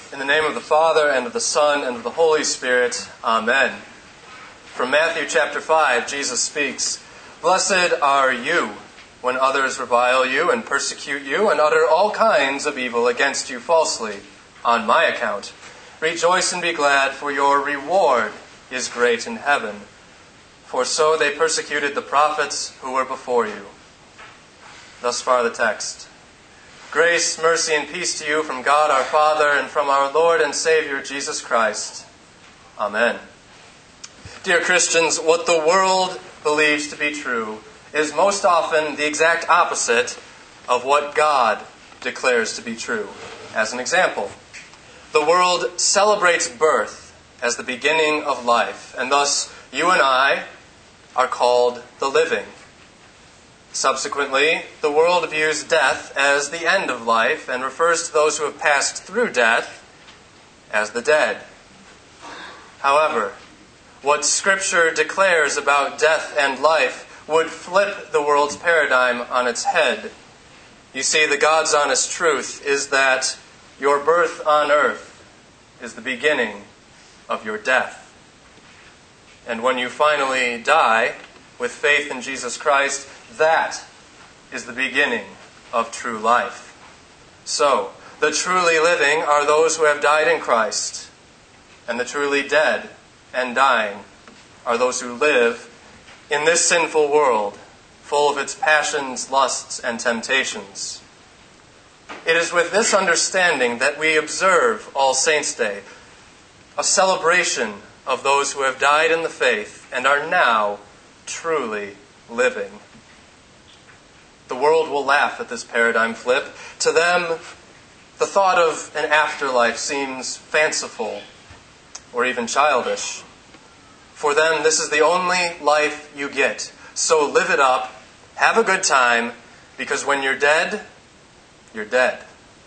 In the name of the Father, and of the Son, and of the Holy Spirit. Amen. From Matthew chapter 5, Jesus speaks, "Blessed are you when others revile you and persecute you and utter all kinds of evil against you falsely on my account. Rejoice and be glad, for your reward is great in heaven. For so they persecuted the prophets who were before you." Thus far the text. Grace, mercy, and peace to you from God our Father and from our Lord and Savior Jesus Christ. Amen. Dear Christians, what the world believes to be true is most often the exact opposite of what God declares to be true. As an example, the world celebrates birth as the beginning of life, and thus you and I are called the living. Subsequently, the world views death as the end of life and refers to those who have passed through death as the dead. However, what Scripture declares about death and life would flip the world's paradigm on its head. You see, the God's honest truth is that your birth on earth is the beginning of your death. And when you finally die with faith in Jesus Christ, that is the beginning of true life. So, the truly living are those who have died in Christ, and the truly dead and dying are those who live in this sinful world, full of its passions, lusts, and temptations. It is with this understanding that we observe All Saints' Day, a celebration of those who have died in the faith and are now truly living. The world will laugh at this paradigm flip. To them, the thought of an afterlife seems fanciful or even childish. For them, this is the only life you get. So live it up, have a good time, because when you're dead, you're dead.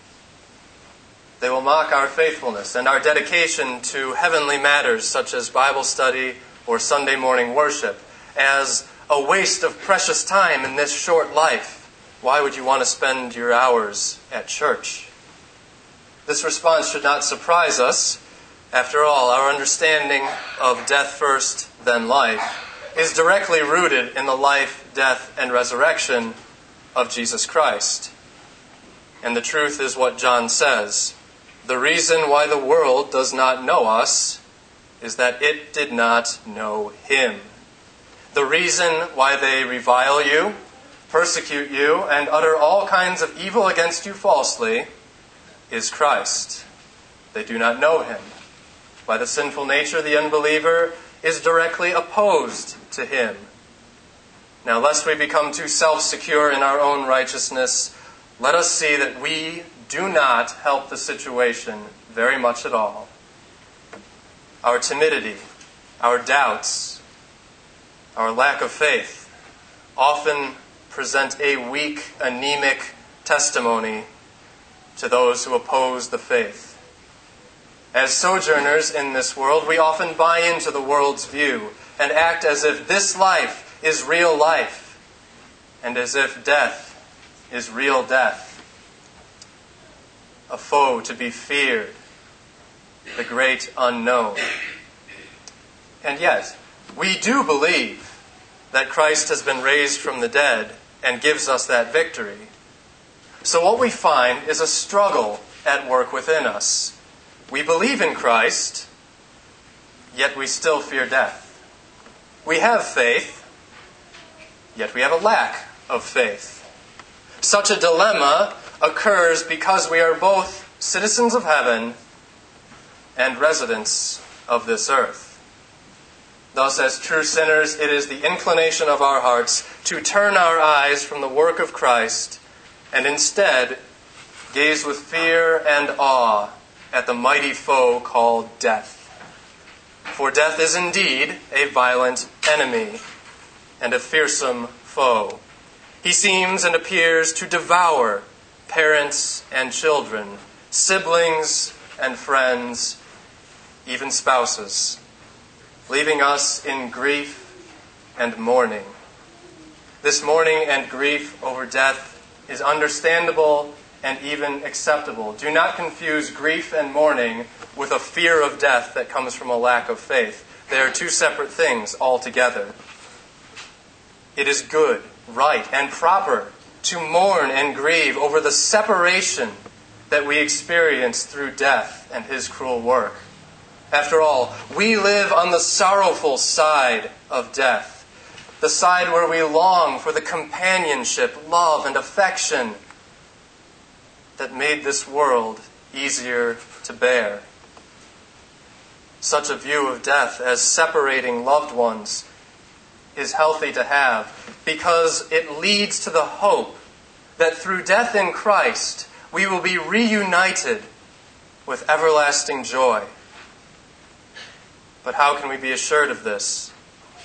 They will mock our faithfulness and our dedication to heavenly matters such as Bible study or Sunday morning worship as a waste of precious time in this short life. Why would you want to spend your hours at church? This response should not surprise us. After all, our understanding of death first, then life, is directly rooted in the life, death, and resurrection of Jesus Christ. And the truth is what John says. The reason why the world does not know us is that it did not know Him. The reason why they revile you, persecute you, and utter all kinds of evil against you falsely is Christ. They do not know Him. By the sinful nature, the unbeliever is directly opposed to Him. Now, lest we become too self-secure in our own righteousness, let us see that we do not help the situation very much at all. Our timidity, our doubts, our lack of faith often present a weak, anemic testimony to those who oppose the faith. As sojourners in this world, we often buy into the world's view and act as if this life is real life and as if death is real death. A foe to be feared, the great unknown. And yet, we do believe that Christ has been raised from the dead and gives us that victory. So what we find is a struggle at work within us. We believe in Christ, yet we still fear death. We have faith, yet we have a lack of faith. Such a dilemma occurs because we are both citizens of heaven and residents of this earth. Thus, as true sinners, it is the inclination of our hearts to turn our eyes from the work of Christ and instead gaze with fear and awe at the mighty foe called death. For death is indeed a violent enemy and a fearsome foe. He seems and appears to devour parents and children, siblings and friends, even spouses, leaving us in grief and mourning. This mourning and grief over death is understandable and even acceptable. Do not confuse grief and mourning with a fear of death that comes from a lack of faith. They are two separate things altogether. It is good, right, and proper to mourn and grieve over the separation that we experience through death and his cruel work. After all, we live on the sorrowful side of death, the side where we long for the companionship, love, and affection that made this world easier to bear. Such a view of death as separating loved ones is healthy to have because it leads to the hope that through death in Christ we will be reunited with everlasting joy. But how can we be assured of this?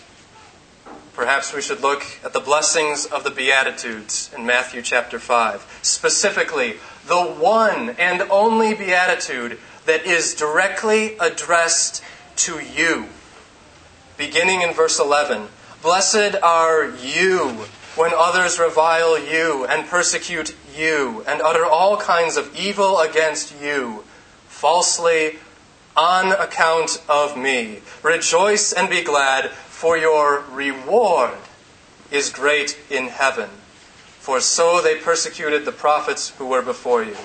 Perhaps we should look at the blessings of the Beatitudes in Matthew chapter 5. Specifically, the one and only Beatitude that is directly addressed to you. Beginning in verse 11, "Blessed are you when others revile you and persecute you and utter all kinds of evil against you, falsely on account of me. Rejoice and be glad, for your reward is great in heaven. For so they persecuted the prophets who were before you."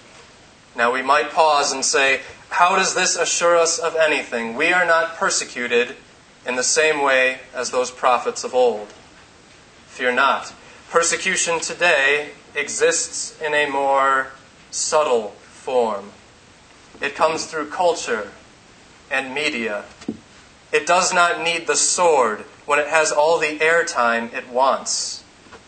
Now we might pause and say, how does this assure us of anything? We are not persecuted in the same way as those prophets of old. Fear not. Persecution today exists in a more subtle form. It comes through culture and media. It does not need the sword when it has all the airtime it wants.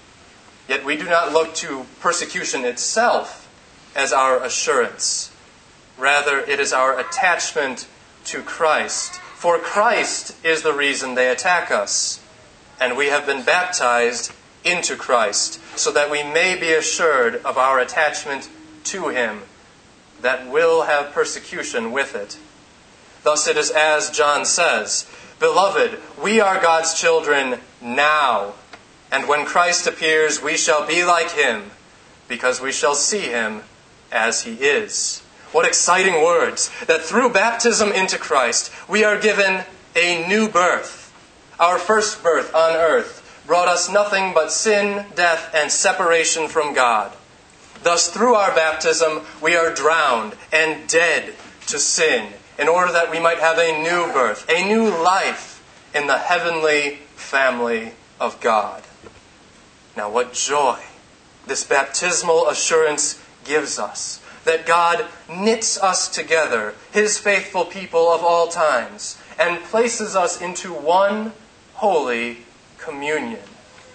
Yet we do not look to persecution itself as our assurance. Rather, it is our attachment to Christ. For Christ is the reason they attack us, and we have been baptized into Christ, so that we may be assured of our attachment to him that will have persecution with it. Thus it is as John says, "Beloved, we are God's children now, and when Christ appears, we shall be like him, because we shall see him as he is." What exciting words, that through baptism into Christ, we are given a new birth. Our first birth on earth brought us nothing but sin, death, and separation from God. Thus, through our baptism, we are drowned and dead to sin, in order that we might have a new birth, a new life in the heavenly family of God. Now, what joy this baptismal assurance gives us, that God knits us together, his faithful people of all times, and places us into one holy communion.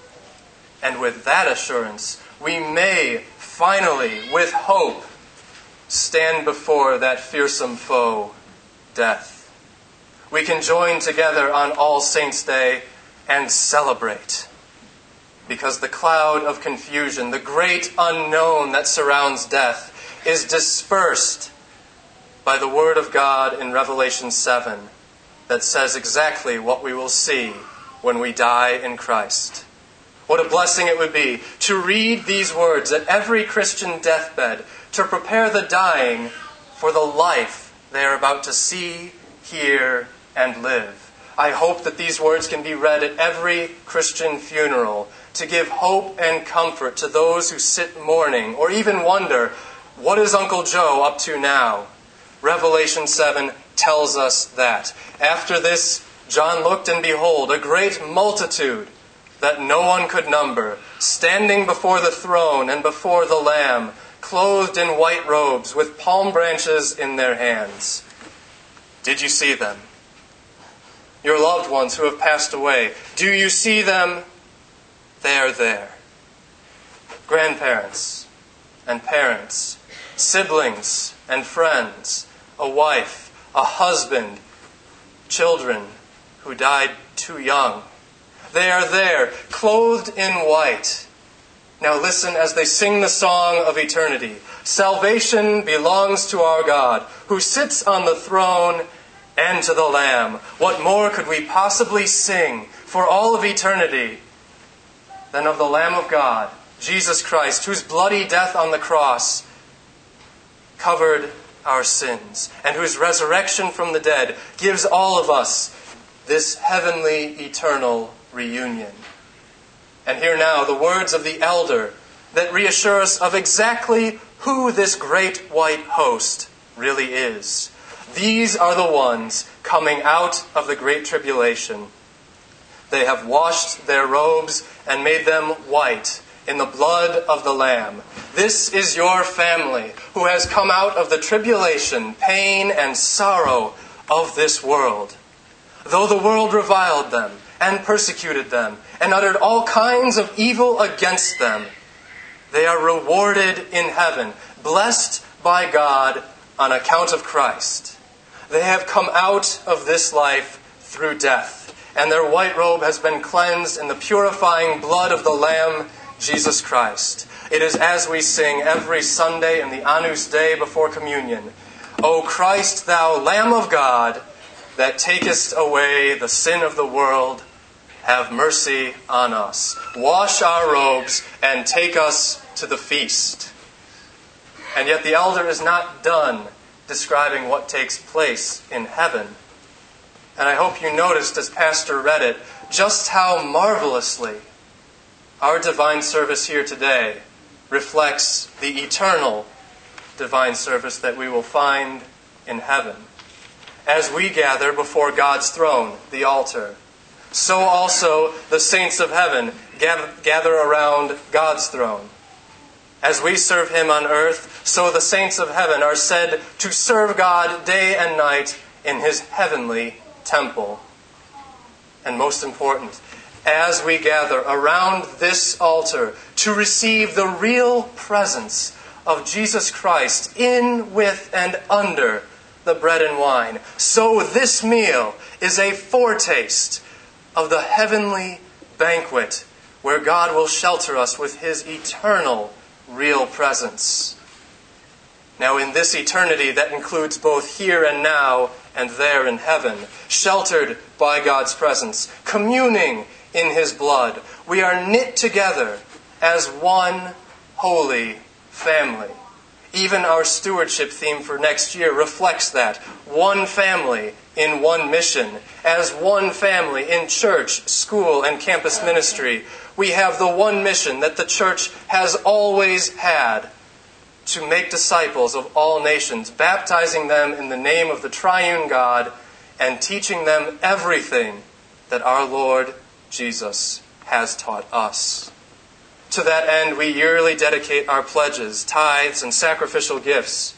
And with that assurance, we may finally, with hope, stand before that fearsome foe, death. We can join together on All Saints' Day and celebrate, because the cloud of confusion, the great unknown that surrounds death, is dispersed by the Word of God in Revelation 7 that says exactly what we will see when we die in Christ. What a blessing it would be to read these words at every Christian deathbed, to prepare the dying for the life they are about to see, hear, and live. I hope that these words can be read at every Christian funeral to give hope and comfort to those who sit mourning or even wonder, what is Uncle Joe up to now? Revelation 7 tells us that. After this, John looked, and behold, a great multitude that no one could number, standing before the throne and before the Lamb, clothed in white robes, with palm branches in their hands. Did you see them? Your loved ones who have passed away, do you see them? They are there. Grandparents and parents, siblings and friends, a wife, a husband, children who died too young. They are there, clothed in white. Now listen as they sing the song of eternity. Salvation belongs to our God, who sits on the throne, and to the Lamb. What more could we possibly sing for all of eternity than of the Lamb of God Jesus Christ, whose bloody death on the cross covered our sins, and whose resurrection from the dead gives all of us this heavenly, eternal reunion. And hear now the words of the elder that reassure us of exactly who this great white host really is. These are the ones coming out of the great tribulation. They have washed their robes and made them white in the blood of the Lamb. This is your family who has come out of the tribulation, pain, and sorrow of this world. Though the world reviled them and persecuted them and uttered all kinds of evil against them, they are rewarded in heaven, blessed by God on account of Christ. They have come out of this life through death, and their white robe has been cleansed in the purifying blood of the Lamb, Jesus Christ. It is as we sing every Sunday in the Agnus Dei before communion, O Christ, thou Lamb of God, that takest away the sin of the world, have mercy on us. Wash our robes and take us to the feast. And yet the elder is not done describing what takes place in heaven. And I hope you noticed as Pastor read it, just how marvelously our divine service here today reflects the eternal divine service that we will find in heaven. As we gather before God's throne, the altar, so also the saints of heaven gather around God's throne. As we serve Him on earth, so the saints of heaven are said to serve God day and night in His heavenly temple. And most important, as we gather around this altar to receive the real presence of Jesus Christ in, with, and under the bread and wine, so this meal is a foretaste of the heavenly banquet where God will shelter us with His eternal real presence. Now in this eternity that includes both here and now and there in heaven, sheltered by God's presence, communing in His blood, we are knit together as one holy family. Even our stewardship theme for next year reflects that. One family in one mission. As one family in church, school, and campus ministry, we have the one mission that the church has always had: to make disciples of all nations, baptizing them in the name of the triune God and teaching them everything that our Lord Jesus has taught us. To that end, we yearly dedicate our pledges, tithes, and sacrificial gifts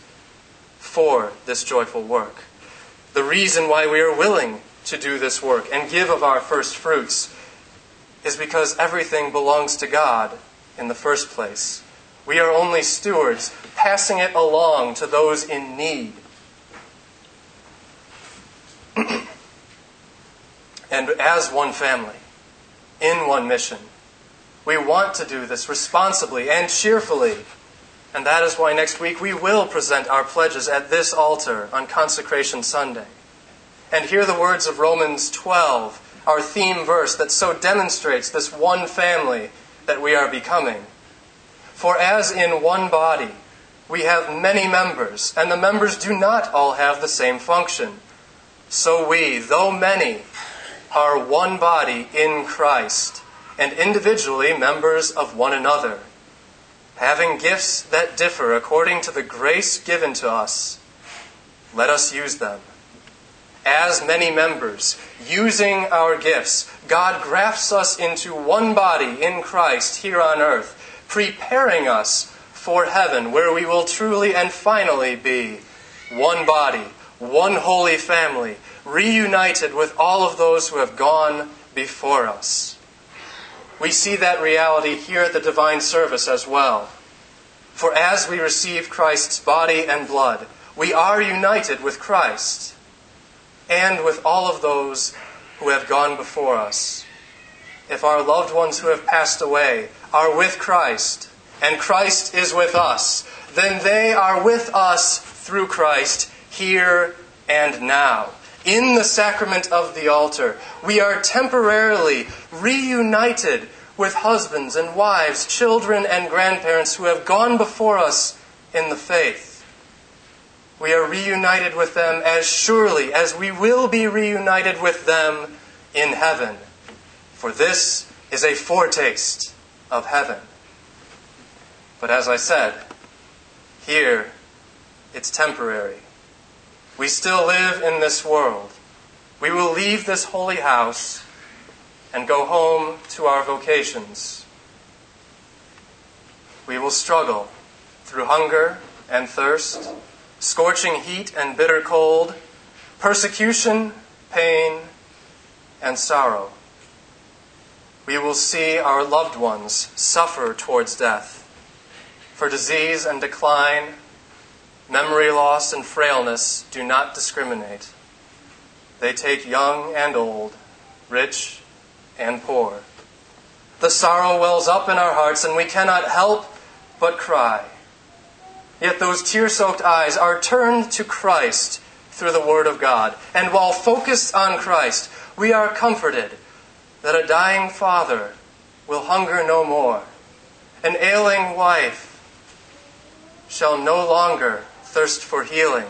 for this joyful work. The reason why we are willing to do this work and give of our first fruits is because everything belongs to God in the first place. We are only stewards, passing it along to those in need. And as one family, in one mission, we want to do this responsibly and cheerfully. And that is why next week we will present our pledges at this altar on Consecration Sunday. And hear the words of Romans 12, our theme verse that so demonstrates this one family that we are becoming. For as in one body we have many members, and the members do not all have the same function, so we, though many, are one body in Christ, and individually members of one another, having gifts that differ according to the grace given to us. Let us use them. As many members, using our gifts, God grafts us into one body in Christ here on earth, preparing us for heaven, where we will truly and finally be one body, one holy family, reunited with all of those who have gone before us. We see that reality here at the divine service as well. For as we receive Christ's body and blood, we are united with Christ and with all of those who have gone before us. If our loved ones who have passed away are with Christ, and Christ is with us, then they are with us through Christ here and now. In the sacrament of the altar, we are temporarily reunited with husbands and wives, children and grandparents who have gone before us in the faith. We are reunited with them as surely as we will be reunited with them in heaven. For this is a foretaste of heaven. But as I said, here it's temporary. We still live in this world. We will leave this holy house and go home to our vocations. We will struggle through hunger and thirst, scorching heat and bitter cold, persecution, pain, and sorrow. We will see our loved ones suffer towards death. For disease and decline, memory loss and frailness do not discriminate. They take young and old, rich and poor. The sorrow wells up in our hearts, and we cannot help but cry. Yet those tear-soaked eyes are turned to Christ through the Word of God. And while focused on Christ, we are comforted that a dying father will hunger no more. An ailing wife shall no longer thirst for healing.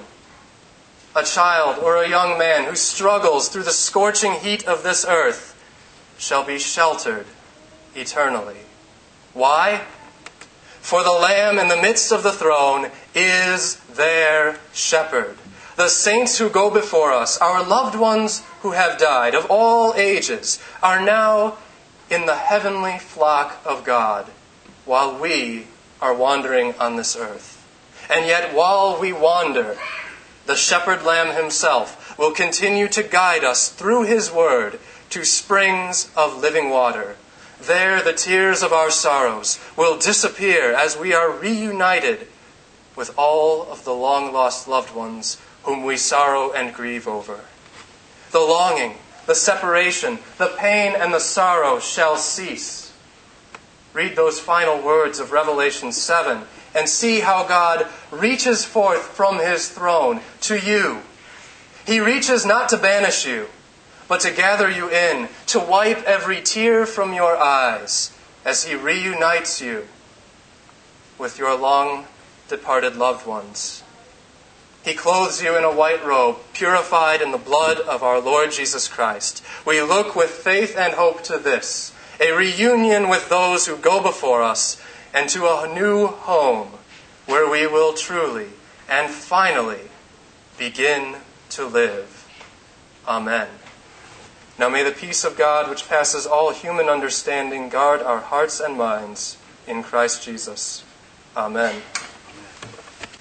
A child or a young man who struggles through the scorching heat of this earth shall be sheltered eternally. Why? For the Lamb in the midst of the throne is their shepherd. The saints who go before us, our loved ones who have died of all ages, are now in the heavenly flock of God, while we are wandering on this earth. And yet while we wander, the shepherd lamb himself will continue to guide us through his word to springs of living water. There the tears of our sorrows will disappear as we are reunited with all of the long-lost loved ones whom we sorrow and grieve over. The longing, the separation, the pain, and the sorrow shall cease. Read those final words of Revelation 7 and see how God reaches forth from his throne to you. He reaches not to banish you, but to gather you in, to wipe every tear from your eyes as he reunites you with your long-departed loved ones. He clothes you in a white robe, purified in the blood of our Lord Jesus Christ. We look with faith and hope to this, a reunion with those who go before us, and to a new home where we will truly and finally begin to live. Amen. Now may the peace of God, which passes all human understanding, guard our hearts and minds in Christ Jesus. Amen.